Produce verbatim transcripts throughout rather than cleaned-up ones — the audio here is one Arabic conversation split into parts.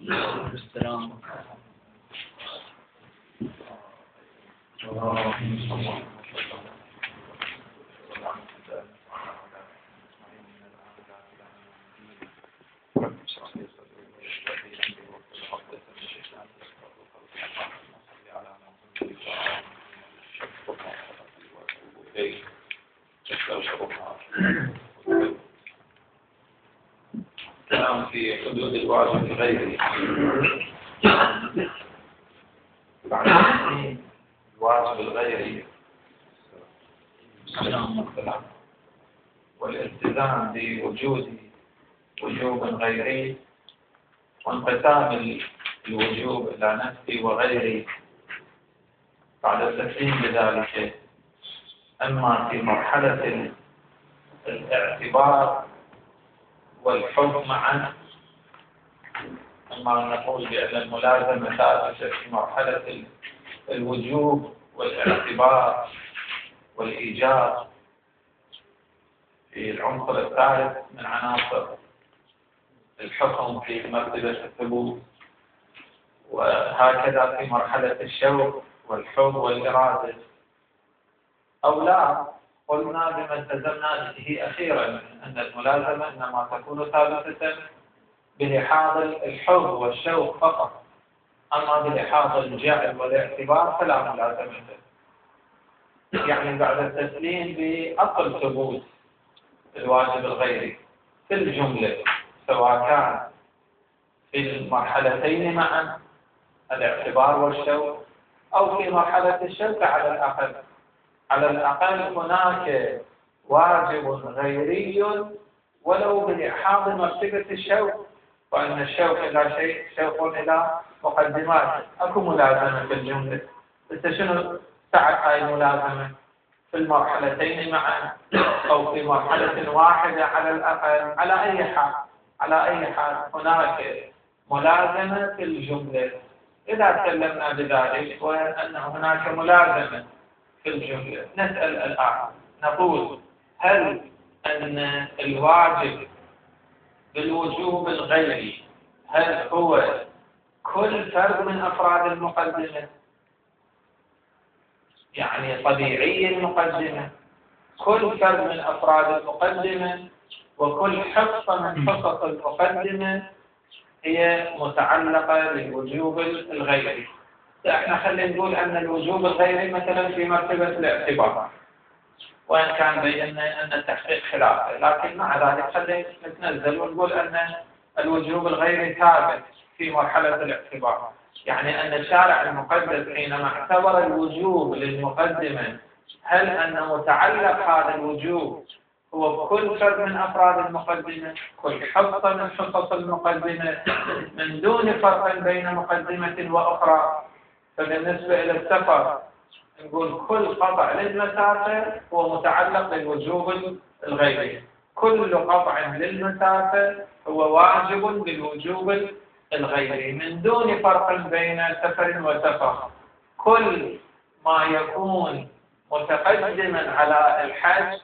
السلام. الكلام في حدود الواجب غيره. الواجب الغيري والالتزام بوجود وجوب غيري وانقسام الوجوب إلى نفسي وغيري بعد التسليم بذلك، أما في مرحلة الاعتبار والحكم معا، أما نقول بأن الملازمة ثابتة في مرحلة الوجوب والاعتبار والإيجاب في العنصر الثالث من عناصر الحكم في مرتبة الثبوت، وهكذا في مرحلة الشوق والحب والإرادة. أو لا، قلنا بما التزمنا به أخيرا أن الملازمة إنما تكون ثابتة بلحاظ الحب والشوق فقط، أما بلحاظ الجعل والاعتبار فلا ملازمة. يعني بعد التسليم بأصل ثبوت الواجب الغيري في الجملة، سواء كان في المرحلتين معا الاعتبار والشوق أو في مرحلة الشوق على الأقل. على الأقل هناك واجب غيري ولو بلحاظ مرتبة الشوق، وأن الشوق إلى شيء شوق إلى مقدمات. أكو ملازمة في الجملة، بس شنو سعة هاي الملازمة؟ في المرحلتين معا أو في مرحلة واحدة على الأقل. على أي حال على أي حال هناك ملازمة في الجملة. إذا سلمنا بذلك وأن هناك ملازمة في الجملة، نسأل الآن نقول: هل أن الواجب بالوجوب الغيري هل هو كل فرد من أفراد المقدمة؟ يعني طبيعي المقدمة، كل فرد من أفراد المقدمة، وكل حصة من حصص المقدمة هي متعلقة بالوجوب الغيري. احنا خلينا نقول أن الوجوب الغيري مثلا في مرتبة الاعتبار، وإن كان بينا أن التحقيق خلافه، لكن مع ذلك خلينا نتنزل ونقول أن الوجوب الغيري ثابت في مرحلة الاعتبار. يعني أن الشارع المقدس حينما اعتبر الوجوب للمقدمة، هل أن متعلق هذا الوجوب هو كل فرد من أفراد المقدمة، كل حصة من حصص المقدمة، من دون فرق بين مقدمة وأخرى. فبالنسبة إلى السفر نقول كل قطع للمسافة هو متعلق بالوجوب الغيري، كل قطع للمسافة هو واجب بالوجوب الغيري من دون فرق بين سفر وسفر. كل ما يكون متقدما على الحج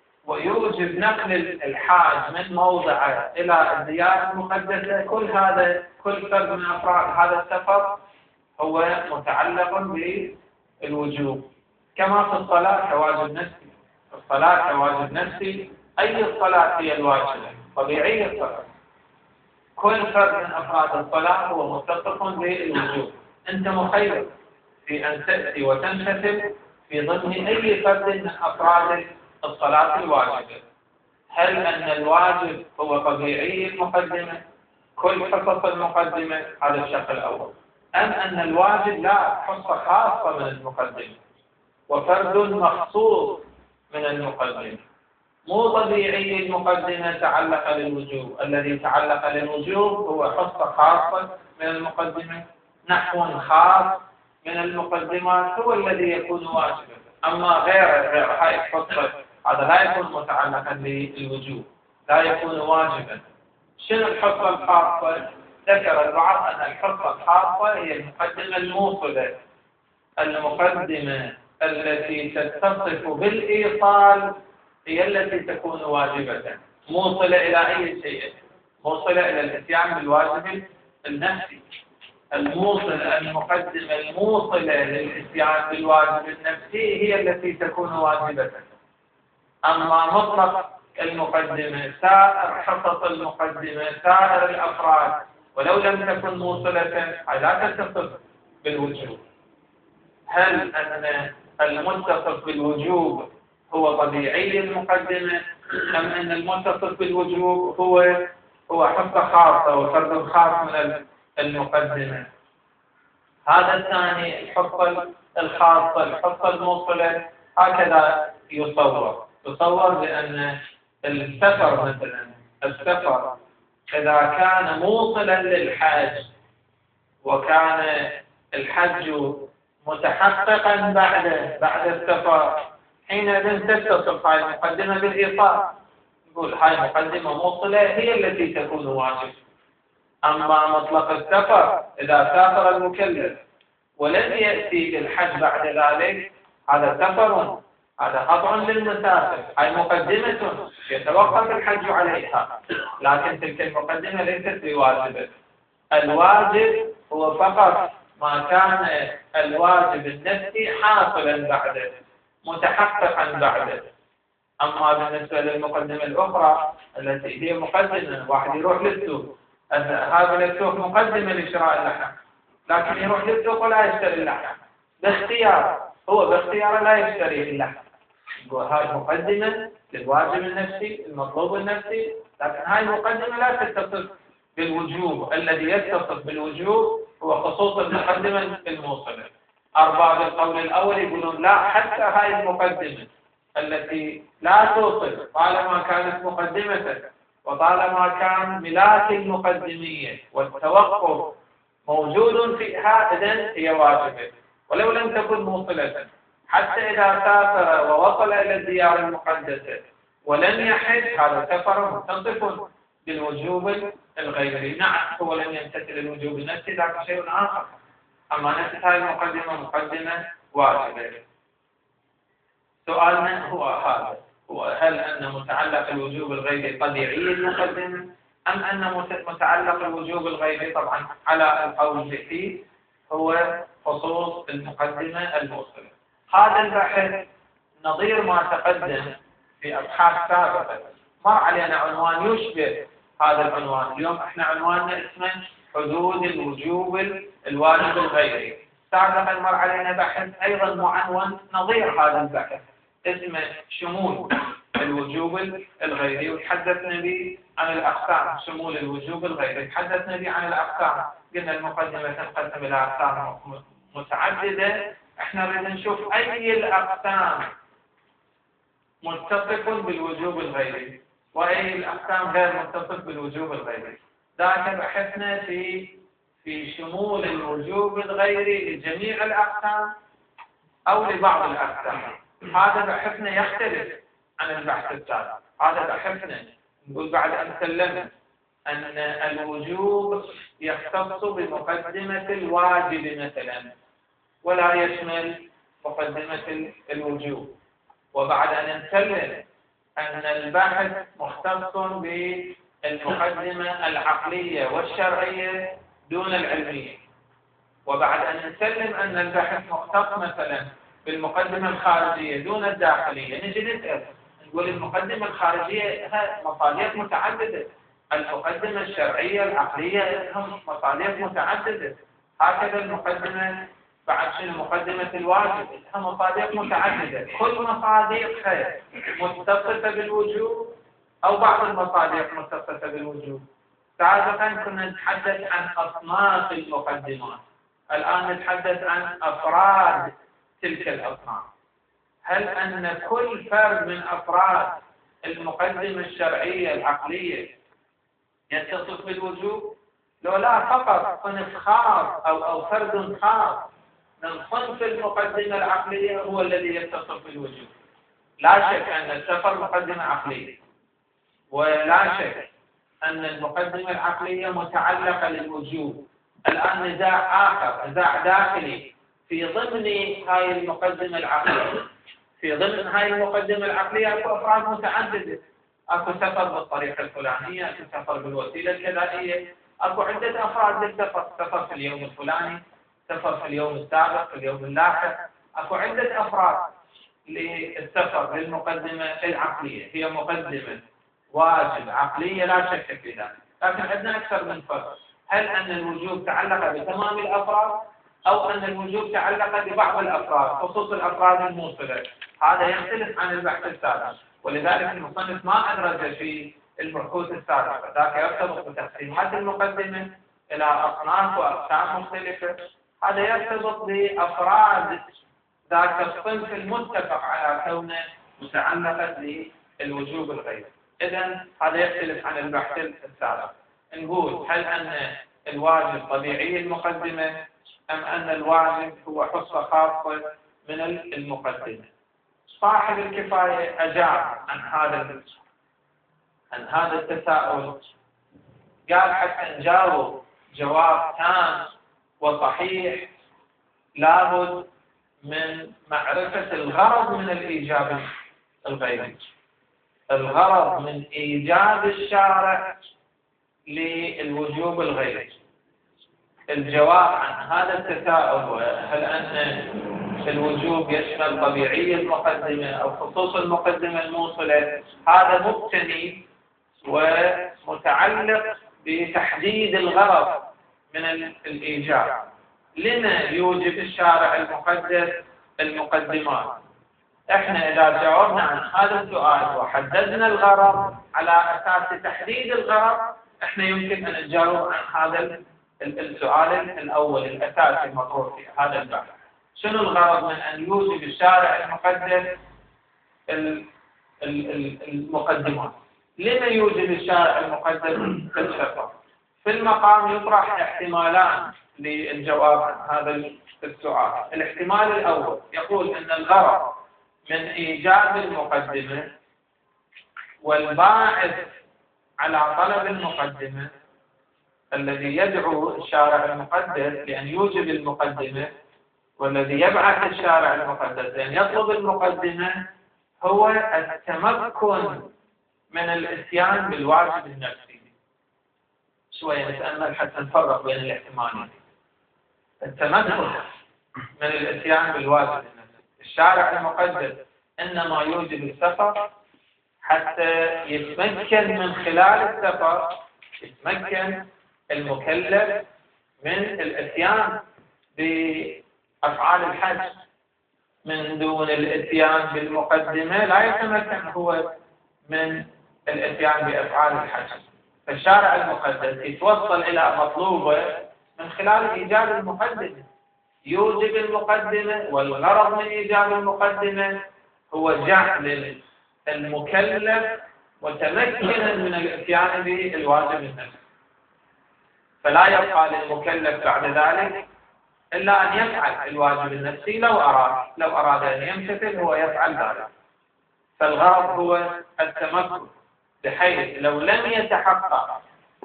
ويوجب نقل الحاج من موضعه إلى الديار المقدسة، كل هذا كل فرد من أفراد هذا السفر هو متعلق بالوجوب. كما في الصلاة كواجب نفسي، الصلاة كواجب نفسي. أي الصلاة هي الواجبة؟ طبيعية الصلاة. كل فرد من أفراد الصلاة هو متصف بالوجوب. أنت مخير في أن تأتي وتنشتم في ضمن أي فرد من أفراد الصلاة الواجبة. هل أن الواجب هو طبيعي المقدمة، كل حصص المقدمة؟ هذا الشق الأول. أم أن الواجب لا، حصة خاصة من المقدمة وفرد مخصوص من المقدمة، مو طبيعي المقدمة تعلق للوجوب. الذي تعلق للوجوب هو حصة خاصة من المقدمة، نحو خاص من المقدمات هو الذي يكون واجبا. أما غير غير هاي الحصة هذا لا يكون متعلقا بالوجوب، لا يكون واجبا. شنو الحصة الخاصة؟ ذكر البعض أن الحصة الخاصة هي المقدمة الموصلة، المقدمة التي تتصف بالإيصال هي التي تكون واجبة، موصلة إلى أي شيء؟ موصلة إلى الإتيان بالواجب النفسي الموصل المقدمة الموصلة للإتيان بالواجب النفسي هي التي تكون واجبة. أما مطلق المقدمة سائر حصص المقدمة سائر الأفراد ولو لم تكن موصلة لا تتصف بالوجوب. هل أن المتصف بالوجوب هو طبيعي المقدمة أم أن المتصف بالوجوب هو هو حصة خاصة وفرد خاص من المقدمة؟ هذا الثاني الحصة الخاصة الحصة الموصلة هكذا يصور يصور بأن السفر مثلا السفر إذا كان موصلا للحج وكان الحج متحققا بعد بعد السفر حينئذ تتصف هاي المقدمة بالإيصال. نقول هاي مقدمة موصلة هي التي تكون واجب. أما مطلق السفر إذا سافر المكلف ولم يأتي بالحج بعد ذلك هذا سفر هذا قطع للمسافر. هاي مقدمة يتوقف الحج عليها لكن تلك المقدمة ليست بواجبة. الواجب هو فقط ما كان الواجب النفسي حاصلا بعده متحققا بعده. أما بالنسبة للمقدمة الأخرى التي هي مقدمة واحد يروح للسوق هذا للسوق مقدمة لشراء اللحم لكن يروح للسوق ولا يشتري اللحم باختيار هو باختياره لا يشتري اللحم. هاي مقدمة للواجب النفسي المطلوب النفسي لكن هاي المقدمة لا تتصف بالوجوب. الذي يتصف بالوجوب هو خصوص المقدمة الموصلة. أرباب القول الأول يقولون لا حتى هاي المقدمة التي لا توصل طالما كانت مقدمة وطالما كان ملاك المقدمية والتوقف موجود فيها إذن هي واجبة ولو لم تكن موصلة. حتى إذا سافر ووصل إلى الديار المقدسة ولم يحج هذا سفر متصف بالوجوب الغيري. نعم هو لم يمتثل الوجوب النفسي ذاك شيء آخر. أما نفس هذه المقدمة مقدمة واجبة. سؤالنا هو هذا هو هل أن متعلق الوجوب الغيري طبيعي المقدمة أم أن متعلق الوجوب الغيري طبعا على القول فيه هو خصوص المقدمة الموصلة. هذا البحث نظير ما تقدم في أبحاث سابقة مر علينا عنوان يشبه هذا العنوان. اليوم احنا عنواننا اسمه حدود الوجوب الواجب الغيري. سابقا مر علينا بحث أيضا معنون نظير هذا البحث اسمه شمول الوجوب الغيري وتحدثنا به عن الأقسام. شمول الوجوب الغيري تحدثنا به عن الأقسام. قلنا المقدمة تنقسم إلى أقسام متعددة. احنا نريد نشوف أي الأقسام متصف بالوجوب الغيري وأي الأقسام غير متصف بالوجوب الغيري. ذاك بحثنا في في شمول الوجوب الغيري لجميع الأقسام أو لبعض الأقسام. هذا بحثنا يختلف عن البحث السابق. هذا بحثنا نقول بعد أن سلمنا أن الوجوب يختص بمقدمة الواجب مثلا ولا يشمل مقدمة الوجوب. وبعد أن نسلم أن البحث مختص بالمقدمة العقلية والشرعية دون العلمية. وبعد أن نسلم أن البحث مختص مثلا بالمقدمة الخارجية دون الداخلية نجي نسأل نقول المقدمة الخارجية مصادر متعددة المقدمة الشرعية العقلية هم مصادر متعددة. هكذا المقدمة بعد شنو مقدمة الواجب هم مصادر متعددة كل مصادرها متصفة بالوجوب أو بعض المصادر متصفة بالوجوب. سابقا كنا نتحدث عن أصناف المقدمات الآن نتحدث عن أفراد تلك الأصناف. هل أن كل فرد من أفراد المقدمة الشرعية العقلية يتصف بالوجوب؟ لو لا فقط صنف خاص أو أو فرد خاص من صنف المقدمة العقلية هو الذي يتصف بالوجوب. لا شك أن السفر مقدمة عقلية ولا شك أن المقدمة العقلية متعلقة للوجوب. الآن نزاع آخر نزاع داخلي في ضمن هاي المقدمة العقلية. في ضمن هاي المقدمة العقلية أكو أفراد متعددة. أكو سفر بالطريقة الفلانية أكو سفر بالوسيلة الكذائية اكو عدة افراد للسفر، سفر في اليوم الفلاني، سفر في اليوم السابق، في اليوم اللاحق، اكو عدة افراد للسفر للمقدمة العقلية، هي مقدمة واجب عقلية لا شك في ذلك، لكن عندنا أكثر من فرق. هل أن الوجوب تعلق بتمام الأفراد أو أن الوجوب تعلق ببعض الأفراد خصوص الأفراد الموصلة؟ هذا يختلف عن البحث السابق، ولذلك المصنف ما أدرج في البحوث السابقة، ذاك يرتبط بتقسيمات المقدمة إلى أصناف وأقسام مختلفة، هذا يرتبط بأفراد ذاك الصنف المتفق على كونه متعلقة بالوجوب الغيري. إذن هذا يختلف عن البحث السابق. نقول هل أن الواجب طبيعي المقدمة أم أن الواجب هو حصة خاصة من المقدمة؟ صاحب الكفاية أجاب عن هذا عن هذا التساؤل، قال حتى نجاوب جواب تام وصحيح لابد من معرفة الغرض من الإيجاب الغيري. الغرض من إيجاب الشارع للوجوب الغيري. الجواب عن هذا التساؤل، هل أن الوجوب يشمل طبيعي المقدمة أو خصوص المقدمة الموصلة، هذا مبتني ومتعلق بتحديد الغرض من الإيجاب. لما يوجب الشارع المقدس المقدمات؟ احنا اذا جاوبنا عن هذا السؤال وحددنا الغرض على اساس تحديد الغرض، احنا يمكن ان نجاوب عن هذا السؤال الاول الاساسي المطروح في هذا البحث. شنو الغرض من ان يوجب الشارع المقدس المقدمات؟ لما يوجب الشارع المقدس السفر؟ في المقام يطرح احتمالان للجواب عن هذا السؤال. الاحتمال الأول يقول أن الغرض من إيجاب المقدمة والباعث على طلب المقدمة الذي يدعو الشارع المقدس لأن يوجب المقدمة، والذي يبعث الشارع المقدس لأن يطلب المقدمة، هو التمكن من الإتيان بالواجب النفسي. شوية نتأمل حتى نفرق بين الاحتمالين. التمكن من الاتيان بالواجب النفسي، الشارع المقدس انما يوجب السفر حتى يتمكن من خلال السفر، يتمكن المكلف من الاتيان بافعال الحج. من دون الاتيان بالمقدمه لا يتمكن هو من الاتيان بافعال الحج. فالشارع المقدس يتوصل الى مطلوبه من خلال إيجاب المقدمة، يوجب المقدمة، والغرض من إيجاب المقدمة هو جعل المكلف متمكنا من الاتيان بالواجب النفسي. فلا يبقى للمكلف بعد ذلك إلا أن يفعل الواجب النفسي لو أراد، لو أراد أن يمتثل هو يفعل ذلك. فالغرض هو التمكن، بحيث لو لم يتحقق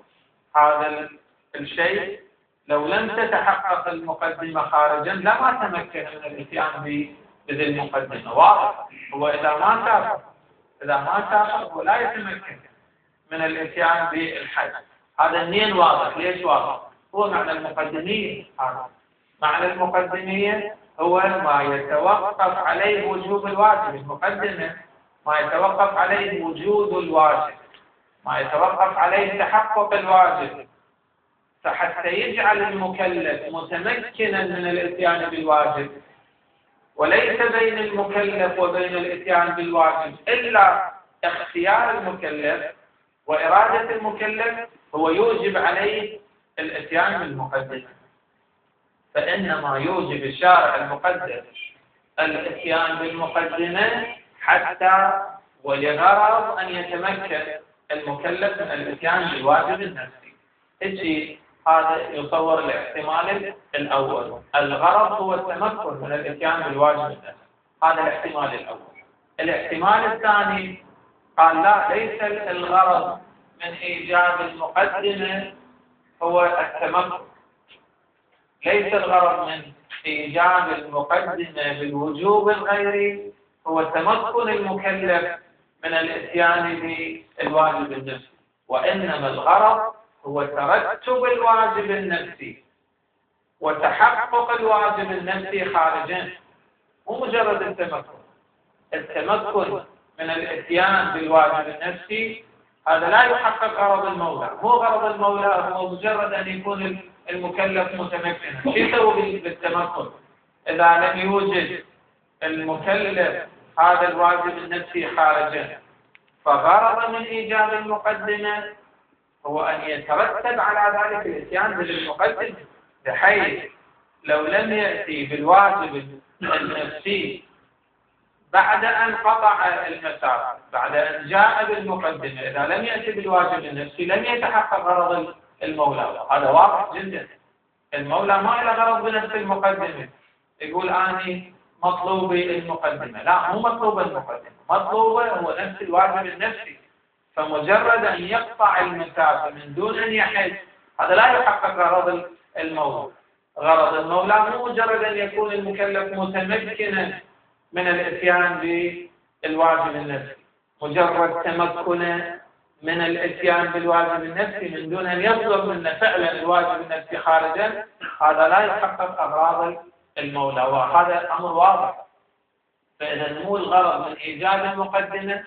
هذا الشيء، لو لم تتحقق المقدمة خارجا لما تمكن من الاتيان بذي المقدمة. واضح؟ هو إذا ما سافر إذا ما سافر هو لا يتمكن من الاتيان بالحج. هذا النين واضح. ليش واضح؟ هو معنى المقدمية. هذا معنى المقدمية هو ما يتوقف عليه وجوب الواجب. المقدمة ما يتوقف عليه وجود الواجب، ما يتوقف عليه تحقق الواجب. فحتى يجعل المكلف متمكنا من الاتيان بالواجب، وليس بين المكلف وبين الاتيان بالواجب إلا اختيار المكلف وإرادة المكلف، هو يوجب عليه الاتيان بالمقدمة. فإنما يوجب الشارع المقدس الاتيان بالمقدمة حتى ولغرض أن يتمكن المكلف من الاتيان بالواجب النفسي. إيش هذا يصور الاحتمال الأول. الغرض هو التمكن من الاتيان بالواجب النفسي، هذا الاحتمال الأول. الاحتمال الثاني قال لا، ليس الغرض من إيجاب المقدمة هو التمكن، ليس الغرض من إيجاب المقدمة بالوجوب الغيري هو تمكن المكلف من الاتيان بالواجب النفسي، وإنما الغرض هو ترتب الواجب النفسي وتحقق الواجب النفسي خارجا، مو مجرد التمكن. التمكن من الاتيان بالواجب النفسي هذا لا يحقق غرض المولى. مو غرض المولى هو مجرد أن يكون المكلف متمكنا. شو يسوي بالتمكن إذا لم يوجد المكلف هذا الواجب النفسي خارجا؟ فغرض من إيجاد المقدمة هو أن يترتب على ذلك الاتيان بالمقدمة، بحيث لو لم يأتي بالواجب النفسي بعد أن قطع المسار، بعد أن جاء بالمقدمة، إذا لم يأتي بالواجب النفسي لم يتحقق غرض المولى. هذا واضح جدا. المولى ما له غرض بنفس المقدمة، يقول أني مطلوبي المقدمة، لا، مو مطلوب المقدمة، مطلوبه هو نفس الواجب النفسي. فمجرد أن يقطع المسافة من دون أن يحد، هذا لا يحقق غرض المولى. غرض المولى مو مجرد أن يكون المكلف متمكنا من الاتيان بالواجب النفسي، مجرد تمكنه من الاتيان بالواجب النفسي من دون أن يطلب منه فعلا الواجب النفسي خارجا، هذا لا يحقق أغراض المولى، وهذا أمر واضح. فإذا مو الغرض من إيجاد المقدمة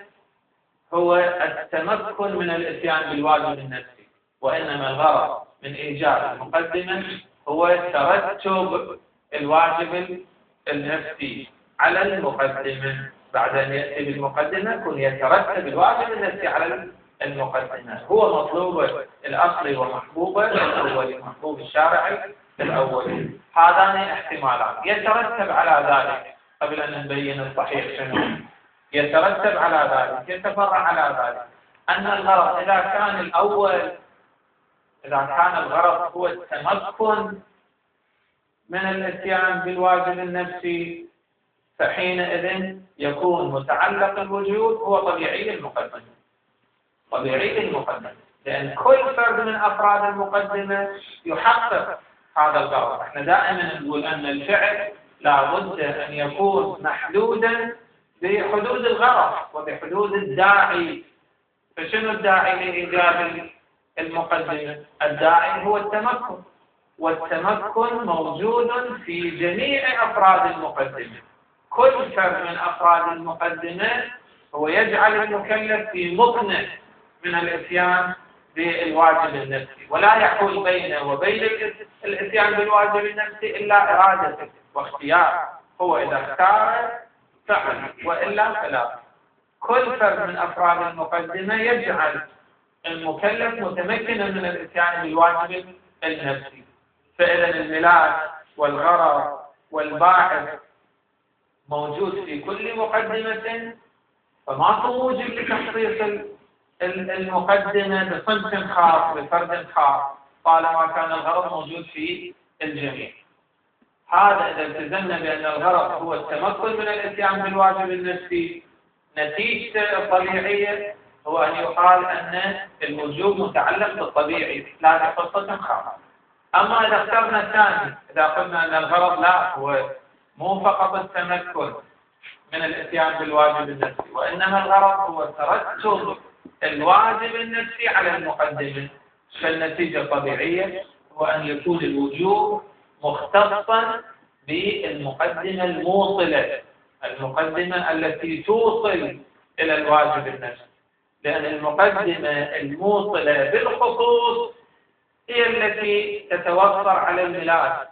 هو التمكن من الاتيان بالواجب النفسي، وإنما الغرض من إيجاد المقدمة هو ترتب الواجب النفسي على المقدمة. بعد أن يأتي بالمقدمة يكون يترتب الواجب النفسي على المقدمة. هو مطلوب الأصلي ومحبوبه الأولي، محبوب الشارعي الأولي. هذان احتمالات يترتب على ذلك. قبل أن نبين الصحيح شنو يترتب على ذلك، يتفرع على ذلك أن الغرض إذا كان الأول، إذا كان الغرض هو التمكن من الاتيان بالواجب النفسي، فحينئذ يكون متعلق الوجود هو طبيعي المقدمة. طبيعي المقدمة لأن كل فرد من أفراد المقدمة يحقق هذا الغرض. احنا دائما نقول أن الفعل لا بد أن يكون محدودا بحدود الغرض وبحدود الداعي. فشنو الداعي لإيجاد المقدمة؟ الداعي هو التمكن، والتمكن موجود في جميع أفراد المقدمة. كل فرد من أفراد المقدمة هو يجعل المكلف في مكنة من الاتيان بالواجب النفسي، ولا يحول بينه وبين الاتيان بالواجب النفسي إلا إرادته واختيار. هو إذا اختار فعل وإلا فلا. كل فرد من أفراد المقدمة يجعل المكلف متمكنا من الاتيان بالواجب النفسي. فإذا الملاك والغرض والباحث موجود في كل مقدمة، فما هو موجب لتخصيص المقدمة بصنف خاص بفرد خاص طالما كان الغرض موجود في الجميع. هذا إذا التزمنا بأن الغرض هو التمكن من الاتيان بالواجب النفسي، نتيجة الطبيعية هو أن يقال أن الوجوب متعلق بالطبيعي لا بخصة خاصة. أما إذا اخترنا الثاني، إذا قلنا أن الغرض لا هو مو فقط التمكن من الاتيان بالواجب النفسي، وإنما الغرض هو ترتب الواجب النفسي على المقدمة، فالنتيجة الطبيعية هو أن يكون الوجوب مختصا بالمقدمة الموصلة، المقدمة التي توصل إلى الواجب النفسي. لأن المقدمة الموصلة بالخصوص هي التي تتوفر على الملاك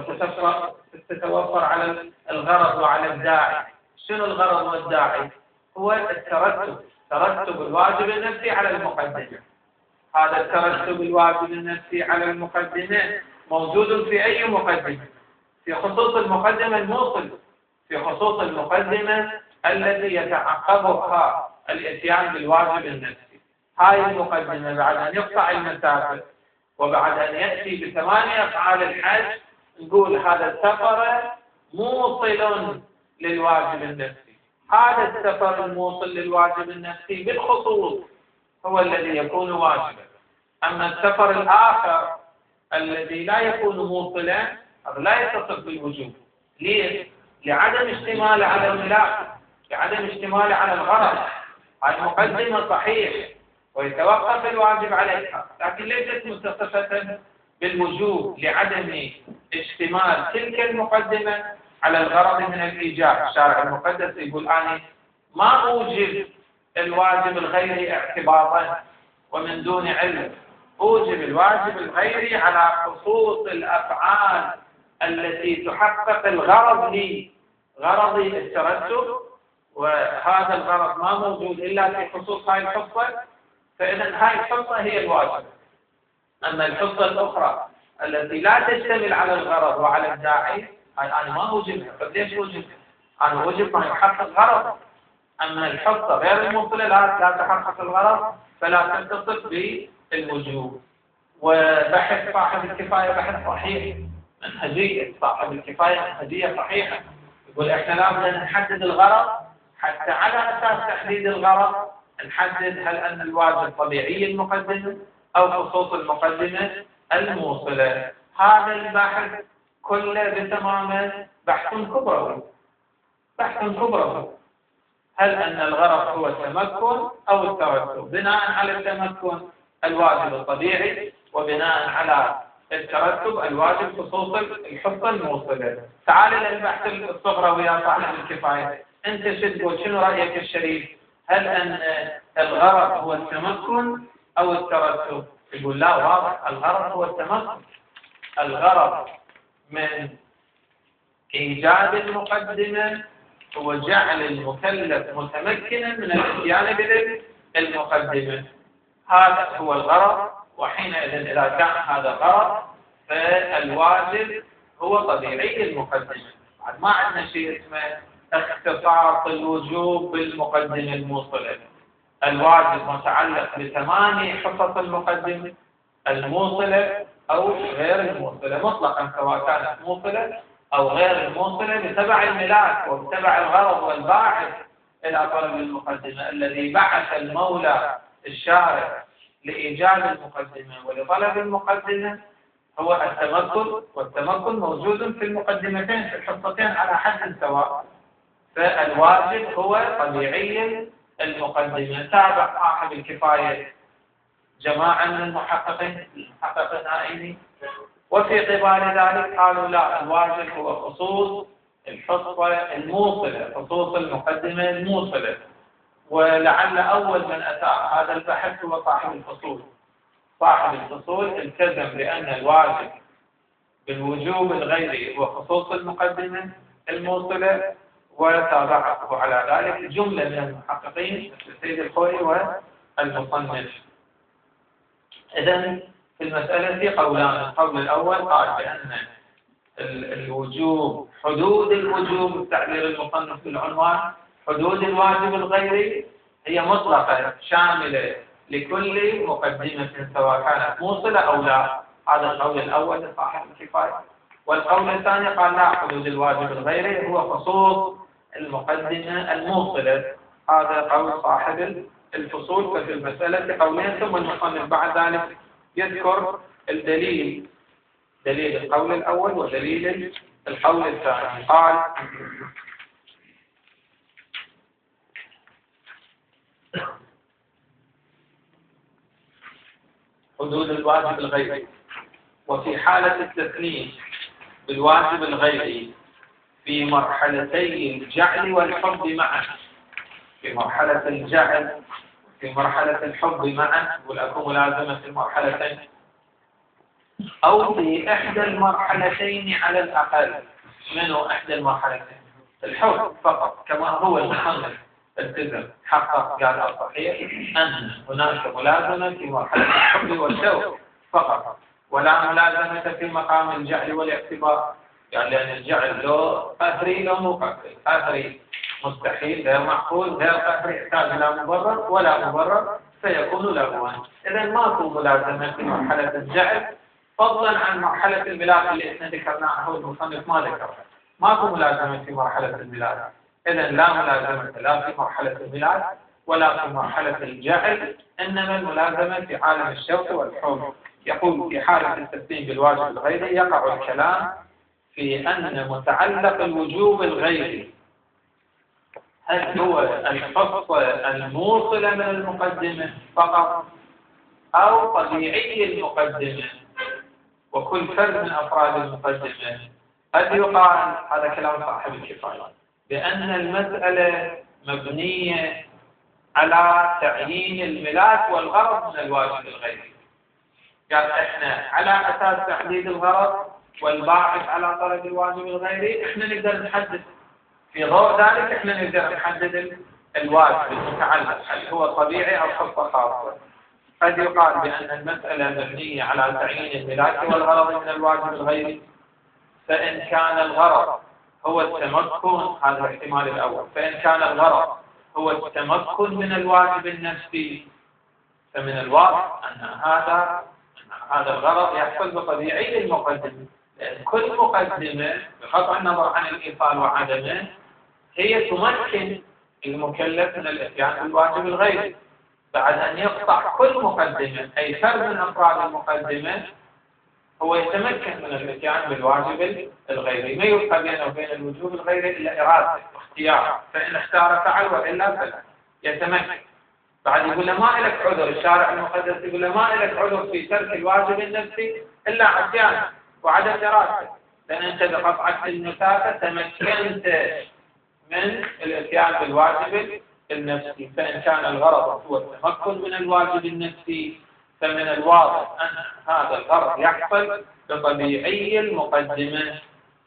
وتتوفر على الغرض وعلى الداعي. شنو الغرض والداعي؟ هو الترتب، ترتب الواجب النفسي على المقدمة. هذا الترتب الواجب النفسي على المقدمة موجود في أي مقدمة؟ في خصوص المقدمة الموصل، في خصوص المقدمة التي يتعقبها الاتيان بالواجب النفسي. هاي المقدمة بعد أن يقطع المسافة وبعد أن يأتي بثمانية أفعال الحج نقول هذا السفر موصل للواجب النفسي. هذا السفر الموصل للواجب النفسي بالخصوص هو الذي يكون واجبا. أما السفر الآخر الذي لا يكون موصلا هذا لا يتصف بالوجوب. ليه؟ لعدم اشتماله على الملاك، لعدم اشتماله على الغرض. المقدمة صحيح ويتوقف الواجب على الحق، لكن ليست متصفة بالوجوب لعدم اشتمال تلك المقدمة على الغرض من الإيجاب. الشارع المقدس يقول أنا ما أوجب الواجب الغيري اعتباطا ومن دون علم، أوجب الواجب الغيري على خصوص الأفعال التي تحقق الغرض لي، غرضي الترتب، وهذا الغرض ما موجود إلا في خصوص هاي الحصة، فإذا هاي الحصة هي الواجب. أما الحصة الأخرى التي لا تشتمل على الغرض وعلى الداعي هاي أنا ما أوجبها. طيب ليش أوجبها؟ أنا أوجب ما يحقق غرض. أما الحصة غير الموصلة لا لا تحقق الغرض فلا تتصف بالوجوب. وبحث صاحب الكفاية بحث صحيح منهجية، صاحب الكفاية منهجية صحيحة، يقول إحنا لابد أن نحدد الغرض حتى على أساس تحديد الغرض نحدد هل أن الواجب طبيعي المقدمة أو خصوص المقدمة الموصلة. هذا البحث كله بتمامه بحث كبروي، بحث كبروي. هل أن الغرض هو التمكن أو الترتب؟ بناء على التمكن الواجب الطبيعي، وبناء على الترتب الواجب خصوص الحصة الموصلة. تعال للبحث الصغرى يا صاحب الكفاية، أنت شو تقول؟ شنو رأيك الشريف؟ هل أن الغرض هو التمكن أو الترتب؟ يقول لا، واضح الغرض هو التمكن. الغرض من إيجاد المقدمة هو جعل المكلف متمكنا من الاتيان بالمقدمة، هذا هو الغرض. وحينئذ إذا كان هذا الغرض فالواجب هو طبيعي المقدمة. ما عندنا شيء اسمه اختصاص الوجوب بالمقدمة الموصلة. الواجب متعلق بثماني حصص المقدمة الموصلة أو غير الموصلة مطلقا، سواء كانت موصلة أو غير الموصلة، بتبع الملاك وبتبع الغرض والباعث إلى طلب المقدمة. الذي بعث المولى الشارع لإيجاد المقدمة ولطلب المقدمة هو التمكن، والتمكن موجود في المقدمتين في الحصتين على حد سواء. فالواجب هو طبيعي المقدمة. تابع صاحب الكفاية جماعة من المحققين المحقق النائمي، وفي قبال ذلك قالوا لا، الواجب هو خصوص الحصة الموصلة، خصوص المقدمة الموصلة. ولعل أول من أتى هذا البحث هو صاحب الفصول. صاحب الفصول التزم بأن الواجب بالوجوب الغيري هو خصوص المقدمة الموصلة، وتابعه على ذلك جملة من المحققين مثل السيد الخوئي والمصنف. إذن في المسألة في قولان. القول الأول قال بأن الوجوب، حدود الوجوب التعبير المصنف بالعنوان حدود الواجب الغيري هي مطلقة شاملة لكل مقدمة سواء كانت موصلة أو لا. هذا القول الأول لصاحب الكفاية. والقول الثاني قال لا، حدود الواجب الغيري هو خصوص المقدمة الموصلة. هذا قول صاحب الفصول. ففي المسألة قولين، ثم المصنف بعد ذلك يذكر الدليل، دليل القول الأول ودليل القول الثاني. قال حدود الواجب الغيري. وفي حالة التثنيث بالواجب الغيري في مرحلتي الجعل والحب معا، في مرحلة الجعل في مرحلة الحب معا، ولكم ملازمة المرحلتين، أو في إحدى المرحلتين على الأقل. منه إحدى المرحلتين؟ الحب فقط، كما هو المصنف التزم حقق قال الصحيح أن هناك ملازمة في مرحلة الحب والشوق فقط، ولا ملازمة في مقام الجعل والاعتبار. يعني لأن الجعل له قهري له مو قهري. قهري مستحيل، غير معقول، غير قهري، يحتاج لا مبرر ولا مبرر فيكون لغوا. إذا ماكو ملازمة في مرحلة الجعل، فضلا عن مرحلة الملاك اللي احنا ذكرناها هو المصنف ما ذكرها. ماكو ملازمة في مرحلة الملاك. إذا لا ملازمة لا في مرحلة الميلاد ولا في مرحلة الجعل، إنما الملازمة في عالم الشوق والحب. يقول في حالة التسليم بالواجب الغيري يقع الكلام في أن متعلق الوجوب الغيري هل هو الحصة الموصلة من المقدمة فقط أو طبيعي المقدمة وكل فرد من أفراد المقدمة؟ قد يقال هذا كلام صاحب الكفاية بأن المسألة مبنية على تعيين الملاك والغرض من الواجب الغيري. قال احنا على اساس تحديد الغرض والباعث على طلب الواجب الغيري احنا نقدر نحدد، في ضوء ذلك احنا نقدر نحدد الواجب المتعلق هل هو طبيعي او حصة خاصة. قد يقال بأن المسألة مبنية على تعيين الملاك والغرض من الواجب الغيري، فإن كان الغرض هو التمكن، هذا الاحتمال الأول، فإن كان الغرض هو التمكن من الواجب النفسي فمن الواضح أن هذا أن هذا الغرض يحصل بطبيعي المقدمة، لأن كل مقدمة بغض النظر عن الإيصال وعدمه هي تمكن المكلف من الإتيان بالواجب الغيري. بعد أن يقطع كل مقدمة أي فرد من أفراد المقدمة هو يتمكن من الاتيان بالواجب الغيري، ما يبقى بينه وبين الوجوب الغيري إلا إرادة واختيار، فإن اختار فعل وإلا فلا يتمكن. بعد يقول له ما لك عذر، الشارع المقدس يقول له ما لك عذر في ترك الواجب النفسي إلا عصيانه وعدم إرادته، لأن أنت بقطعة النفاذة تمكنت من الاتيان بالواجب النفسي. فإن كان الغرض هو التمكن من الواجب النفسي فمن الواضح أن هذا الغرض يحصل بطبيعي المقدمة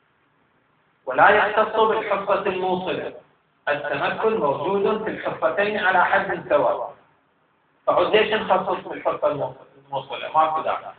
ولا يختص بالحصة الموصلة. التمكن موجود في الحصتين على حد سواء، فعد ليش نخصص بالحصة الموصلة؟ ما في داعي.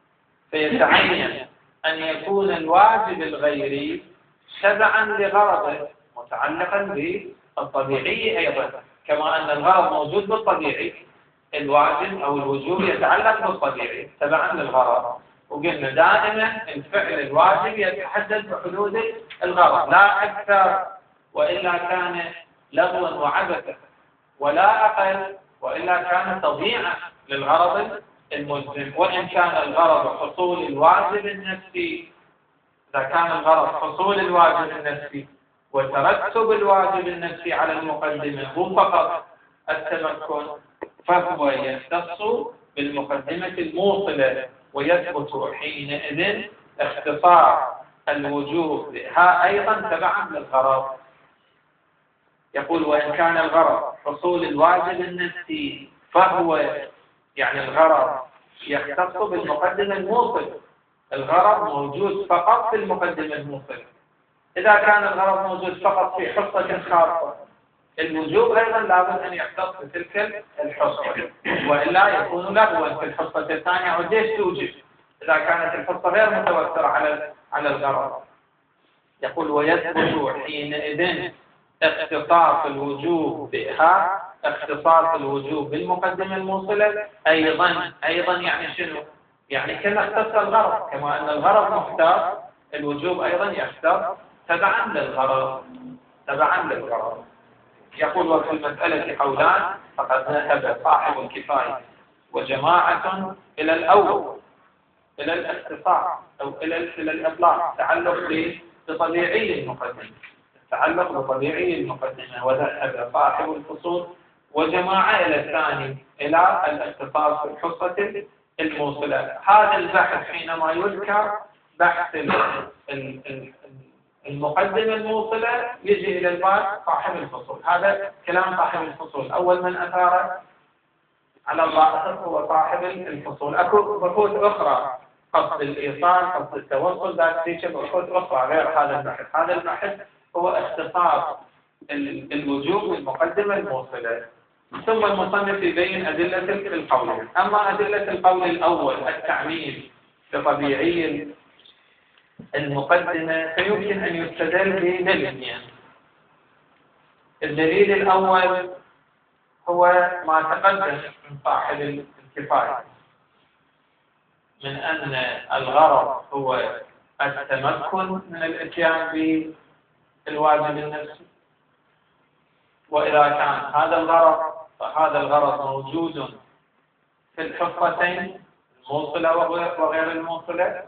فيتعين أن يكون الواجب الغيري تبعا لغرضه متعلقا بالطبيعي أيضا، كما أن الغرض موجود بالطبيعي الواجب أو الوجوب يتعلق بالطبيعي تبعا للغرض. وقلنا دائما الفعل الواجب يتحدد بحدود الغرض لا أكثر، وإلا كان لغوا وعبثا، ولا أقل وإلا كان تضييعا للغرض الملزم. وإن كان الغرض حصول الواجب النفسي، إذا كان الغرض حصول الواجب النفسي وترتب الواجب النفسي على المقدمة مو فقط التمكن، فهو يختص بالمقدمة الموصلة ويثبت حينئذ اختصار الوجوب بها أيضا تبعا للغرض. يقول وإن كان الغرض حصول الواجب النفسي فهو يعني الغرض يختص بالمقدمة الموصلة، الغرض موجود فقط في المقدمة الموصلة. إذا كان الغرض موجود فقط في حصة خاصة الوجوب أيضا لابد أن يختص بتلك الحصة، وإلا يكون لغوا في الحصة الثانية. وليش توجب إذا كانت الحصة غير متوفرة على على الغرض؟ يقول ويثبت حينئذ اختصاص الوجوب بها، اختصاص الوجوب بالمقدمة الموصلة أيضا. أيضا يعني شنو؟ يعني كما اختص الغرض، كما أن الغرض مختار الوجوب أيضا يختص تبعا للغرض تبعا للغرض. يقول وفي المسألة قولان فقد ذهب صاحب الكفاية وجماعة إلى الأول إلى الاختصاص أو إلى إلى الإطلاق تعلق بطبيعي المقدمة، تعلق بطبيعي المقدمة، وذهب صاحب الفصول وجماعة إلى الثاني إلى الاختصاص في الحصة الموصلة. هذا البحث حينما يذكر بحث المقدمة الموصلة يجي إلى الباب صاحب الفصول. هذا كلام صاحب الفصول، أول من أثار على الظاهر هو صاحب الفصول. أكو بحوث أخرى قصد الإيصال، قصد التوصل، ذات تيجي بحوث أخرى غير هذا البحث. هذا البحث هو اختصاص الوجوب والمقدمة الموصلة. ثم المصنف يبين أدلة القول. أما أدلة القول الأول التعميم بطبيعي المقدمة فيمكن أن يستدل بدليلين. الدليل الأول هو ما تقدم من صاحب الكفاية من أن الغرض هو التمكن من الاتيان بالواجب النفسي، وإذا كان هذا الغرض فهذا الغرض موجود في الحصتين الموصلة وغير الموصلة،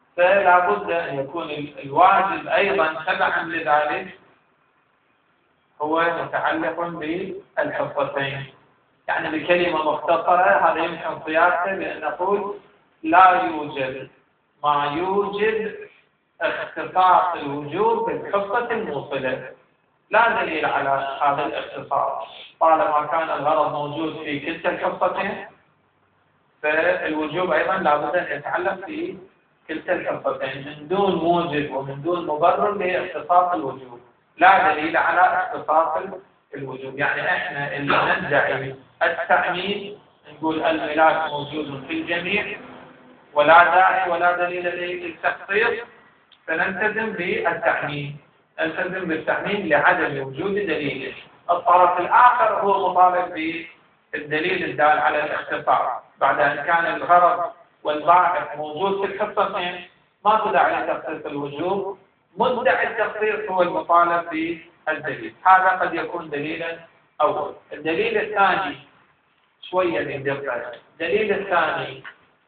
فلا بد أن يكون الواجب أيضا تبعا لذلك هو متعلق بالحصتين. يعني بكلمة مختصرة هذا يمكن قياسه بأن نقول لا يوجد ما يوجد اختصاص الوجوب بالحصة الموصلة، لا دليل على هذا الاختصاص طالما كان الغرض موجود في كلتا الحصتين، فالوجوب أيضا لابد أن يتعلق في كلتا الحصتين من دون موجب ومن دون مبرر لاختصاص الوجوب، لا دليل على اختصاص الوجوب. يعني احنا اللي ندعي التعميم نقول الملاك موجود في الجميع ولا داعي ولا دليل للتخصيص، فنلتزم بالتعميم، نلتزم بالتعميم لعدم وجود دليل. الطرف الآخر هو مطالب بالدليل الدال على الاختصاص بعد أن كان الغرض والباعث موجود في الحصتين، ما تدعي لتخصيص الوجوب، مدعي التخصيص هو المطالب بالدليل. هذا قد يكون دليلا أول. الدليل الثاني شوية بدقة، الدليل الثاني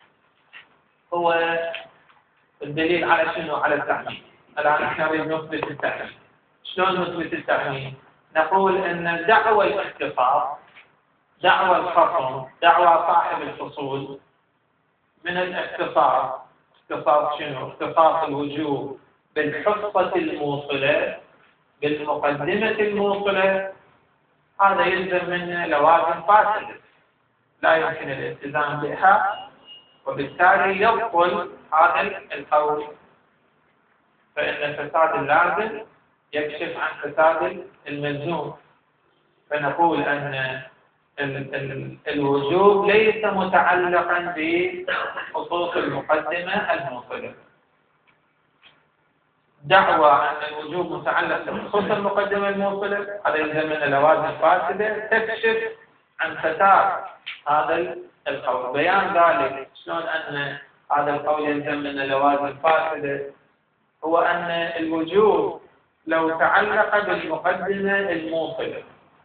هو الدليل على شنو؟ على التعميم. الآن احنا نريد نثبت التعميم. شلون نثبت التعميم؟ نقول ان دعوى الاختصاص، دعوى الخصم، دعوى صاحب الفصول من الاختصاص، اختصاص شنو؟ اختصاص الوجوب بالحصة الموصلة بالمقدمة الموصلة، هذا يلزم منه لوازم فاسدة لا يمكن الالتزام بها، وبالتالي يبطل هذا القول، فإن فساد اللازم يكشف عن فساد الملزوم. فنقول أن ال ال الوجوب ليس متعلقا بخصوص المقدمة الموصلة. دعوى أن الوجوب متعلق بخصوص المقدمة الموصلة هذا يلزم من لوازم فاسدة تكشف عن فساد هذا القول. بيان ذلك شلون أن هذا القول يلزم من لوازم فاسدة هو أن الوجوب لو تعلق بالمقدمة الموصلة،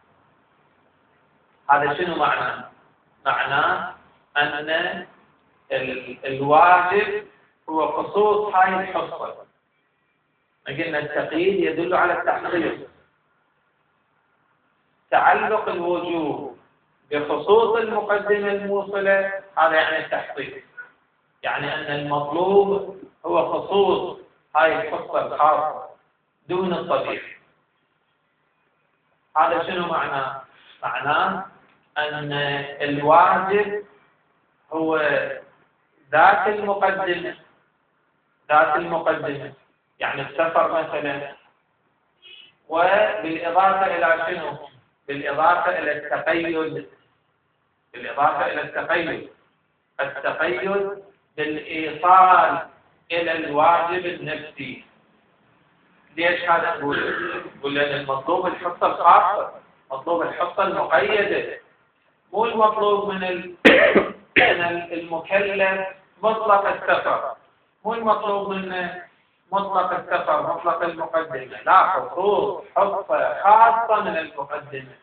هذا شنو معناه؟ معناه أن الواجب هو خصوص هاي الحصة. قلنا التقييد يدل على التحقيق. تعلق الوجوب بخصوص المقدمة الموصلة هذا يعني التحقيق، يعني أن المطلوب هو خصوص هاي الحصة الخاصة دون الطبيعي. هذا شنو معناه؟ معناه أن الواجب هو ذات المقدمة، ذات المقدمة يعني السفر مثلا، وبالإضافة إلى شنو؟ بالإضافة إلى التقيد، بالإضافة إلى التقيد، التقيد بالإيصال إلى الواجب النفسي. ليش هذا نقول؟ نقول لأن المطلوب الحصة الخاصة، مطلوب الحصة المقيدة، مو المطلوب من من المكلف مطلق السفر، مو المطلوب منه مطلق السفر مطلق المقدمة، لا، خصوص حصة خاصة من المقدمة،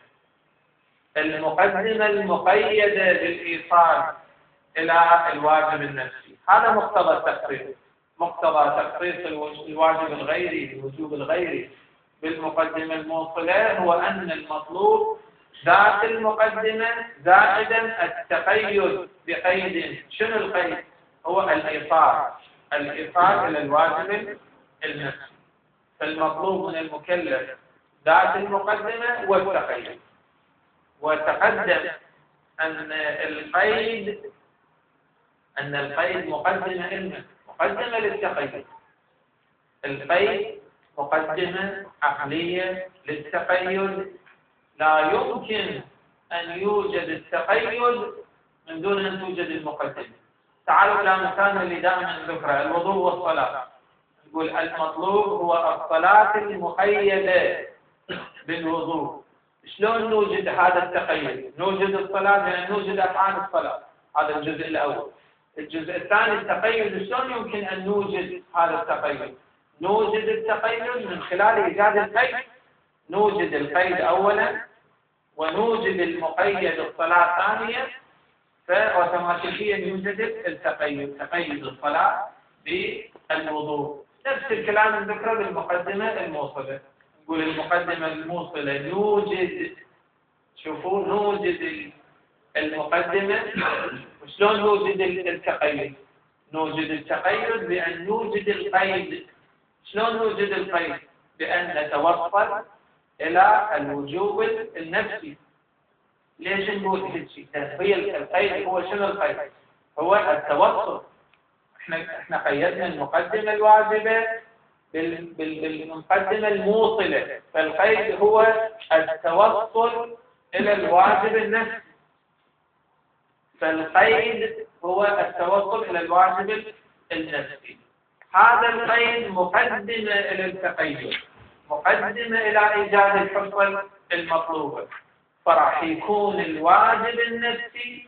المقدمة المقيدة بالإيصال إلى الواجب النفسي. هذا مقتضى التخصيص، مقتضى تخصيص الواجب الغيري الوجوب الغيري بالمقدمة الموصلة هو أن المطلوب ذات المقدمة زائدا التقيد بقيد. شنو القيد؟ هو الإيصال، الإيصال إلى الواجب النفسي. فالمطلوب من المكلف ذات المقدمة والتقيد. وتقدم أن القيد أن القيد مقدمة علما، مقدمة للتقيد. القيد مقدمة عقلية للتقيد، لا يمكن أن يوجد التقيد من دون أن توجد المقدمة. تعالوا إلى مثال اللي دائما نذكره، الوضوء والصلاة. نقول المطلوب هو الصلاة المقيدة بالوضوء. شلون نوجد هذا التقيد؟ نوجد الصلاة لأن نوجد أفعال الصلاة، هذا الجزء الأول. الجزء الثاني التقيد، شلون يمكن أن نوجد هذا التقيد؟ نوجد التقيد من خلال إيجاد القيد. نوجد القيد أولا ونوجد المقيد الصلاة ثانيا، فأوتوماتيكيا يوجد التقيد، تقيد الصلاة بالوضوء. نفس الكلام نذكره بالمقدمة الموصلة. يقول المقدمة الموصلة نوجد، شوفوا نوجد المقدمة. وشلون نوجد التقيد؟ نوجد التقيد بأن نوجد القيد. شلون نوجد القيد؟ بأن نتوصل إلى الوجوب النفسي. ليش نقول هيك؟ هي القيد هو شنو القيد؟ هو التوصل. احنا احنا قيدنا المقدمة الواجبة بالمقدمة الموصلة، فالقيد هو التوصل إلى الواجب النفسي. فالقيد هو التوصل إلى الواجب النفسي. هذا القيد مقدمة إلى التقيد، مقدمة إلى إيجاد الحصة المطلوبة، فراح يكون الواجب النفسي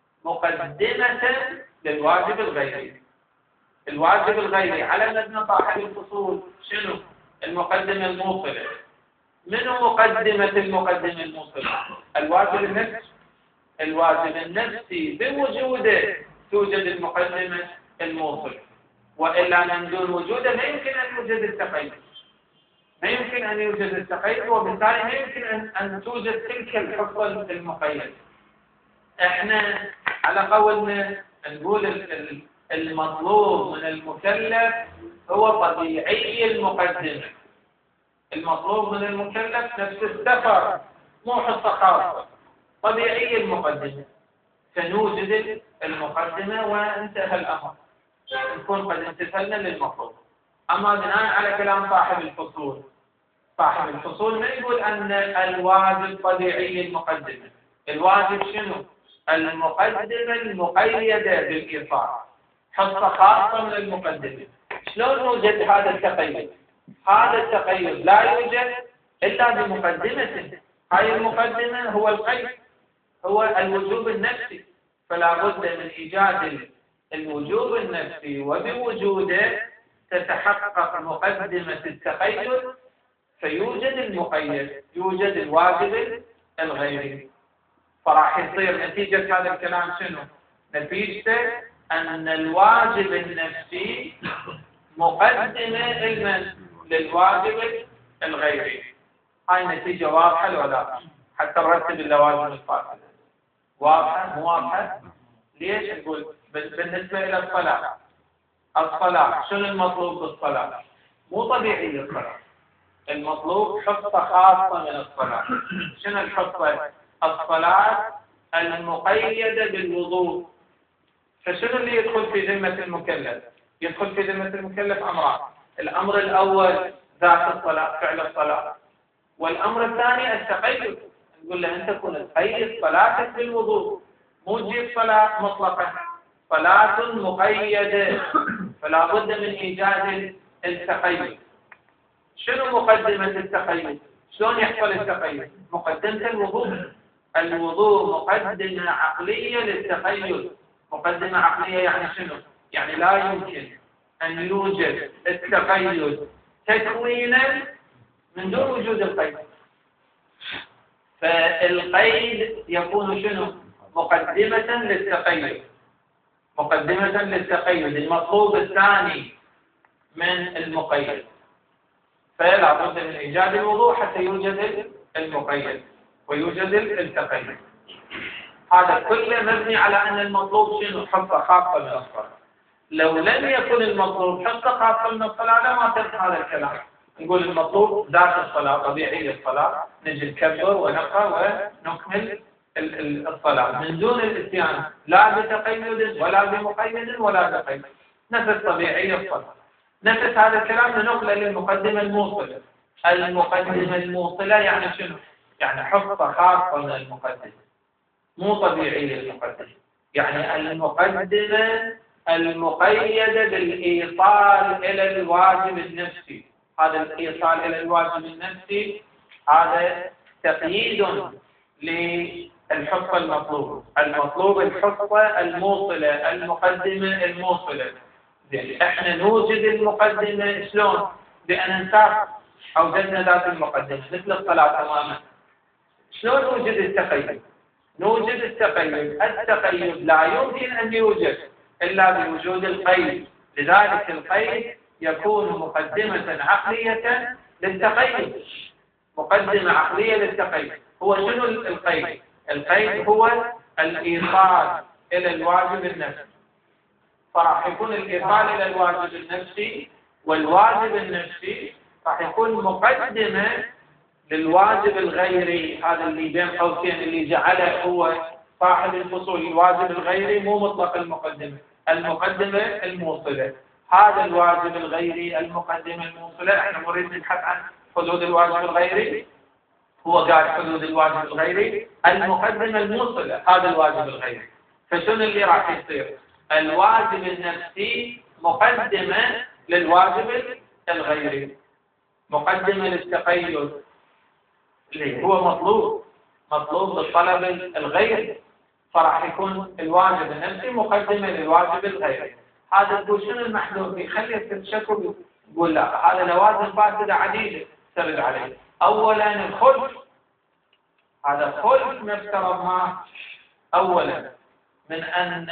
مقدمة للواجب الغيري. الواجب الغيري على مبنى صاحب الفصول شنو؟ المقدمة الموصلة. منو مقدمة المقدمة الموصلة؟ الواجب النفسي. الواجب النفسي بوجوده توجد المقدمة الموصلة، وإلا من دون وجوده ما يمكن أن يوجد التقيد. ما يمكن أن يوجد التقيد، وبالتالي ما يمكن أن, أن توجد تلك الحصة المقيدة. احنا على قولنا نقول المطلوب من المكلف هو طبيعي المقدمة. المطلوب من المكلف نفس السفر، مو حصة خاصة، طبيعي المقدمة. فنوجد المقدمة وانتهى الأمر، نكون قد امتثلنا للمطلوب. أما بناء على كلام صاحب الفصول، صاحب الفصول ما يقول أن الواجب طبيعي المقدمة. الواجب شنو؟ المقدمة المقيدة بالإيصال، حصة خاصة من المقدمة. شلون نوجد هذا التقيد؟ هذا التقيد لا يوجد إلا بمقدمة. هاي المقدمة هو القيد، هو الوجوب النفسي. فلا بد من إيجاد الوجوب النفسي، وبوجوده تتحقق مقدمة التقيد، فيوجد المقيد، يوجد الواجب الغيري. فراح يصير نتيجة هذا الكلام شنو؟ نتيجته أن الواجب النفسي مقدمة لمن؟ للواجب الغيري. هاي نتيجة واضحة ولا لا؟ حتى نرتب اللوازم الفاصلة. واضحة؟ مو واضحة؟ ليش نقول بالنسبة إلى الصلاة؟ الصلاة شنو المطلوب بالصلاة؟ مو طبيعي الصلاة. المطلوب حصة خاصة من الصلاة. شنو الحصة؟ الصلاة المقيدة بالوضوء. فشنو اللي يدخل في ذمة المكلف؟ يدخل في ذمة المكلف أمران. الأمر الأول ذات الصلاة، فعل الصلاة. والأمر الثاني التقيد. نقول له أنت تكون تقيد صلاتك بالوضوء، مو تجيب صلاة مطلقة، صلاة مقيدة. فلا بد من إيجاد التقيد. شنو مقدمة التقيد؟ شلون يحصل التقيد؟ مقدمة الوضوء. الوضوء مقدمة عقلية للتقيد. مقدمة عقلية يعني شنو؟ يعني لا يمكن أن يوجد التقيد تكوينا من دون وجود القيد. فالقيد يكون شنو؟ مقدمة للتقيد. مقدمة للتقيد، المطلوب الثاني من المقيد. فلا بد من إيجاد الوضوء حتى يوجد المقيد ويوجد التقيد. هذا كله مبني على أن المطلوب شنو؟ حصة خاصة من الصلاة. لو لم يكن المطلوب حصة خاصة من الصلاة لما تم هذا الكلام. نقول المطلوب ذات الصلاة، طبيعي الصلاة، نجي نكبر ونقرأ ونكمل الصلاة من دون الاتيان لا بتقيد ولا بمقيد ولا بقيد، نفس طبيعي الصلاة. نفس هذا الكلام ننقله للمقدمة الموصلة. المقدمة الموصلة يعني شنو؟ يعني حصة خاصة من المقدمة، مو طبيعي المقدمة. يعني المقدمة المقيدة بالإيصال إلى الواجب النفسي. هذا الإيصال إلى الواجب النفسي هذا تقييد للحصة المطلوب. المطلوب الحصة الموصلة، المقدمة الموصلة. احنا نوجد المقدمة شلون؟ بأن نساق أوجدنا ذات المقدمة مثل الصلاة تماما. شلون نوجد التقيد؟ نوجد التقيد، التقيد لا يمكن أن يوجد إلا بوجود القيد. لذلك القيد يكون مقدمة عقلية للتقيد. مقدمة عقلية للتقييد. هو شنو القيد؟ القيد هو الإيصال إلى الواجب النفسي، فراح يكون الإيصال إلى الواجب النفسي، والواجب النفسي راح يكون مقدمة للواجب الغيري، هذا اللي بين قوسين اللي جعله هو صاحب الفصول. الواجب الغيري مو مطلق المقدمة، المقدمة الموصلة. هذا الواجب الغيري المقدمة الموصلة، احنا نريد نبحث عن حدود الواجب الغيري. هو قال حدود الواجب الغيري المقدمة الموصلة، هذا الواجب الغيري. فشنو اللي راح يصير؟ الواجب النفسي مقدمة للواجب الغيري، مقدمة للتقيد اللي هو مطلوب مطلوب بالطلب الغيري، فراح يكون الواجب النفسي مقدمة للواجب الغيري. هذا تقول شنو المحلول؟ يخلي تتشكل، يقول لا، هذا لوازم فاسدة عديدة ترد عليه. أولا الخلف، هذا خلف ما افترضناه أولا من أن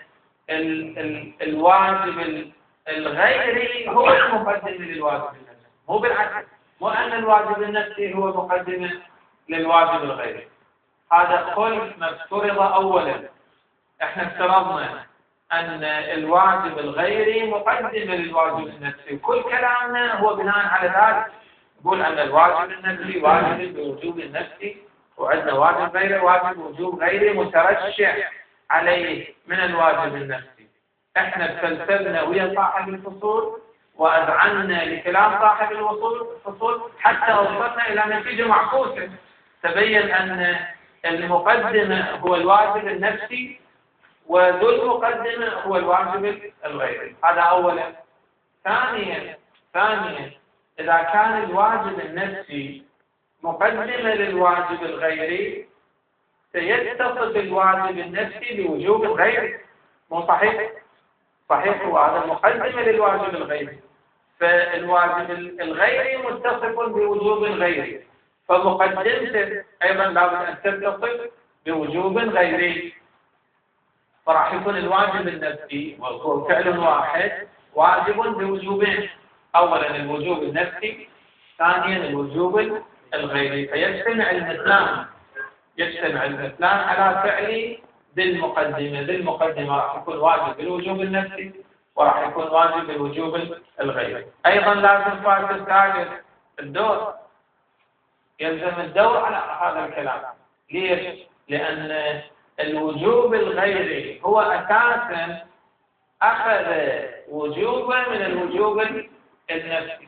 ال ال الواجب الغيري هو المقدم للواجب النفسي، مو بالعكس، مو أن الواجب النفسي هو مقدم للواجب الغيري. هذا خلف ما افترض أولا. احنا افترضنا أن الواجب الغيري مقدم للواجب النفسي، كل كلامنا هو بناء على ذلك. نقول أن الواجب النفسي واجب بوجوب النفسي، وعندنا واجب غيري واجب وجوب غيري مترشح عليه من الواجب النفسي. احنا تسلسلنا ويا صاحب الفصول وأذعنا لكلام صاحب الفصول حتى وصلنا إلى نتيجة معكوسة. تبين أن المقدمة هو الواجب النفسي، وذو المقدمة هو الواجب الغيري. هذا أولا. ثانيا ثانيا إذا كان الواجب النفسي مقدمة للواجب الغيري، سيتصف الواجب النفسي بوجوب الغيري. مو صحيح؟ صحيح، هو هذا مقدمة للواجب الغيري، فالواجب الغيري متصف بوجوب الغيري، فمقدمته أيضا لابد أن تتصف بوجوب غيري. فراح يكون الواجب النفسي وهو فعل واحد واجب بوجوبين، أولا الوجوب النفسي، ثانيا الوجوب الغيري. فيجتمع المثلان يجتمع المثلان على فعل ذي المقدمة. ذي المقدمة راح يكون واجب بالوجوب النفسي، وراح يكون واجب بالوجوب الغيري. أيضا لازم فاسد ثالث، الدور. يلزم الدور على هذا الكلام. ليش؟ لأن الوجوب الغيري هو أساسا أخذ وجوبا من الوجوب النفسي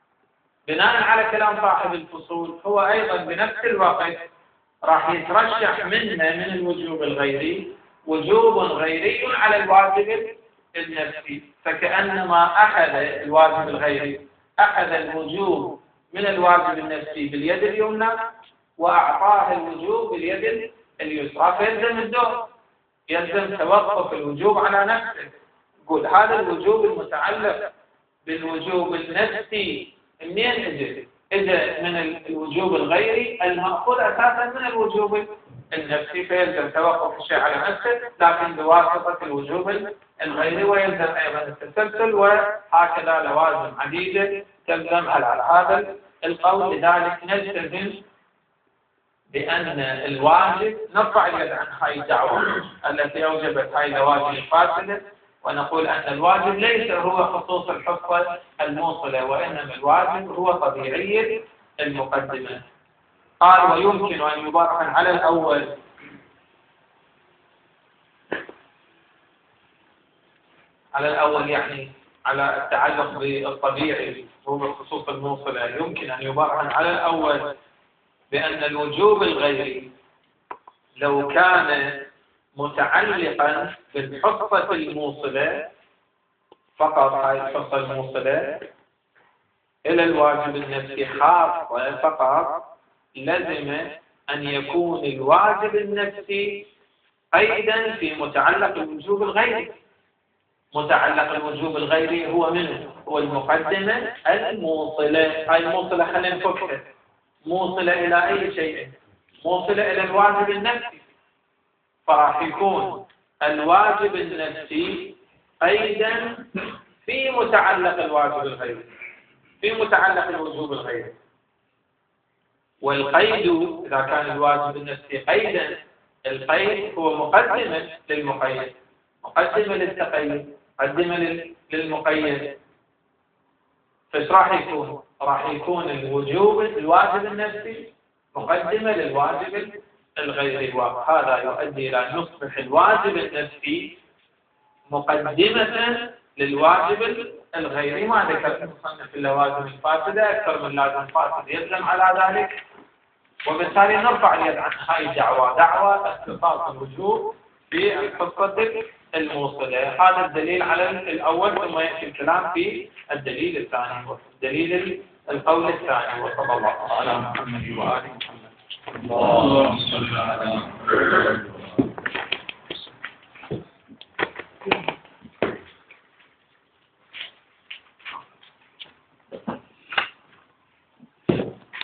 بناء على كلام صاحب الفصول. هو أيضا بنفس الوقت راح يترشح منا من الوجوب الغيري وجوب غيري على الواجب النفسي، فكأنما أخذ الواجب الغيري أخذ الوجوب من الواجب النفسي باليد اليمنى وأعطاه الوجوب باليد اليسرى، فيلزم الدور، يلزم توقف الوجوب على نفسه. يقول هذا الوجوب المتعلق بالوجوب النفسي منين اجى؟ اجى من الوجوب الغيري المأخوذ اساسا من الوجوب النفسي، فيلزم توقف الشيء على نفسه لكن بواسطة الوجوب الغيري، ويلزم ايضا التسلسل، وهكذا لوازم عديدة تلزم على هذا القول. لذلك نلتزم بأن الواجب نرفع اليد عن هاي الدعوة التي أوجبت هاي اللوازم الفاسدة، ونقول أن الواجب ليس هو خصوص الحفظ الموصلة، وإنما الواجب هو طبيعي المقدمة. قال ويمكن أن يبرهن على الأول على الأول يعني على التعلق بالطبيعي هو خصوص الموصلة. يمكن أن يبرهن على الأول بأن الوجوب الغيري لو كان متعلقا بالحصة الموصلة فقط، هاي الحصة الموصلة إلى الواجب النفسي خاصة فقط، لازم أن يكون الواجب النفسي قيدا في متعلق الوجوب الغيري. متعلق الوجوب الغيري هو منه؟ هو المقدمة الموصلة. هاي الموصلة خلينا نفكها، موصلة إلى أي شيء؟ موصلة إلى الواجب النفسي، فراح يكون الواجب النفسي قيدا في متعلق الواجب الغيري، في متعلق الوجوب الغيري. والقيد إذا كان الواجب النفسي قيدا، القيد هو مقدمة للمقيد، مقدمة للتقيد، مقدمة للمقيد. فايش راح يكون؟ راح يكون الوجوب الواجب النفسي مقدمة للواجب الغيري، وهذا يؤدي إلى أن يصبح الواجب النفسي مقدمة للواجب الغيري. ما ذكر المصنف اللوازم الفاسدة أكثر من لازم فاسد يلزم على ذلك، وبالتالي نرفع اليد عن هاي الدعوة، دعوة اختصاص الوجوب في الحصة الموصلة. هذا الدليل على الأول، ثم يأتي الكلام في الدليل الثاني والدليل القول الثاني. وصلى الله على محمد وآل محمد. اللهم صل على محمد.